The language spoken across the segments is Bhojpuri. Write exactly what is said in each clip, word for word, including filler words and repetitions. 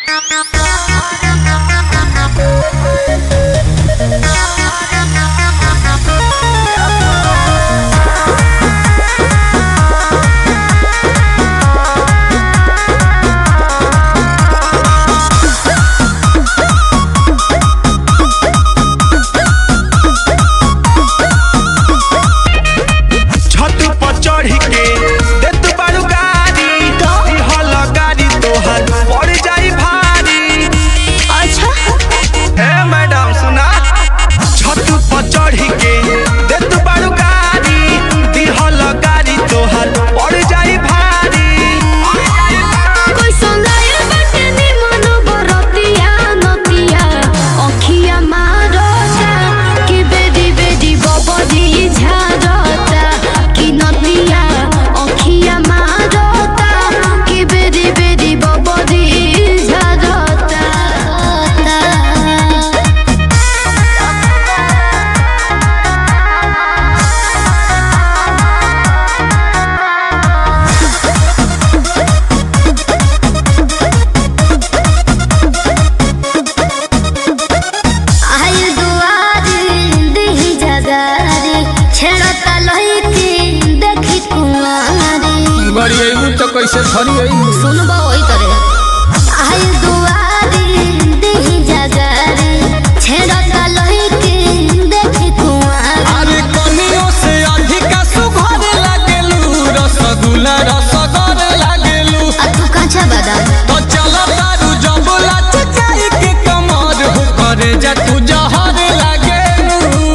तो कैसे फरी सुनबो ओई तरे आई दुआरी देही जगारी छेड़ता लही के देखी कुआरी अरे कनियों से अधिक सुघर लागेलू रसगुल्ला रसगर लागेलू आ तू काचा बादाम तो चलो तारू जबला चचाई के कमर हो करे जा तू जहर लागेलू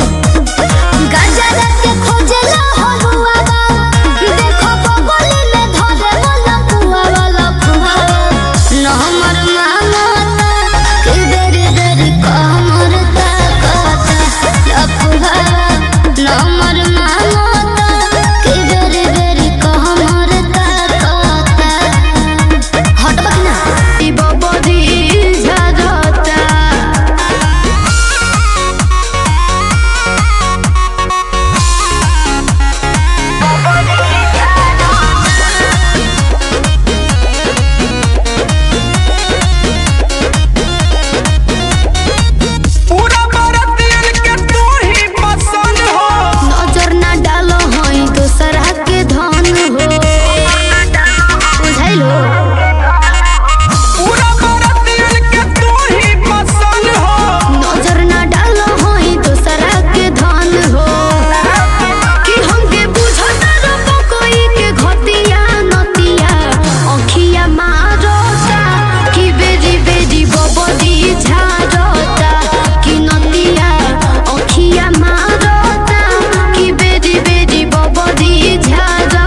गजरा के खोजला हलुआ बा देखो बगली में धरे वाला कुआ वाला कुआ न हमर मांगता कि देरी देरी कमर ताकता लफुआ न हमर मांगता कि देरी देरी कमर ताकता हटबा कि ना ई बबदी झरता पूरा भारतीय के तू ही पसंद हो नजर ना डालो हई दूसरा के धन हो बुझाइलो पूरा भारतीय के तू ही पसंद हो नजर ना डालो हई दूसरा के धन हो कि हमके बुझता रब कोई के घटिया नतिया अखिया मारता कि बेरी बेरी बबदी झारता कि नतिया अखिया मारता कि बेरी बेरी बबदी झारता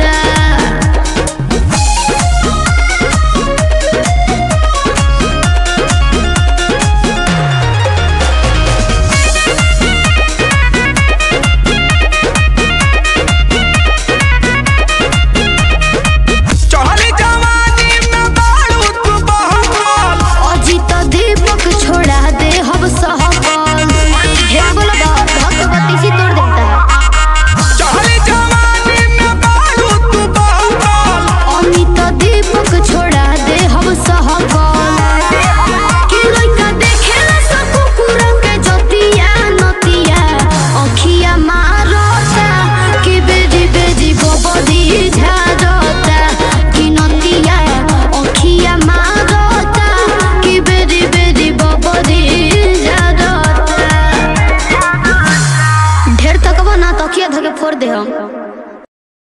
चढ़ली जवानी में बालू तू बहकल अजित दीपक छोड़ा दे हम सहकल ढेर बोलबा भक्त बत्तीसी तोड़ देता चढ़ली जवानी में बालू तू बहकल अमित दीपक छोड़ा दे हम सहकल कि लइका देखेला सब कुकुर के जतिया नतिया अखिया मारता कि बेरी बेरी बबदी झारता कि नतिया अखिया मारता कि बेरी बेरी बबदी झारता ढेर तकबो ना तकिया धके फोड़ दे हम।